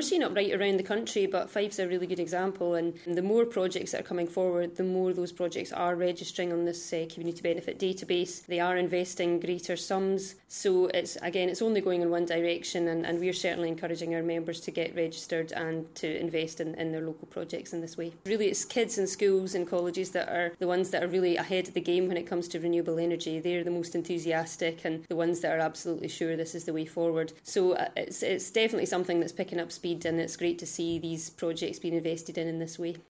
seeing it right around the country, but Fife's a really good example, and the more projects that are coming forward, the more those projects are registering on this community benefit database. They are investing greater sums, so it's only going in one direction, and we're certainly encouraging our members to get registered and to invest in their local projects in this way. Really, it's kids in schools and colleges that are the ones that are really ahead of the game when it comes to renewable energy. They're the most enthusiastic and the ones that are absolutely sure this is the way forward. So it's definitely something that's picking up speed, and it's great to see these projects being invested in this way.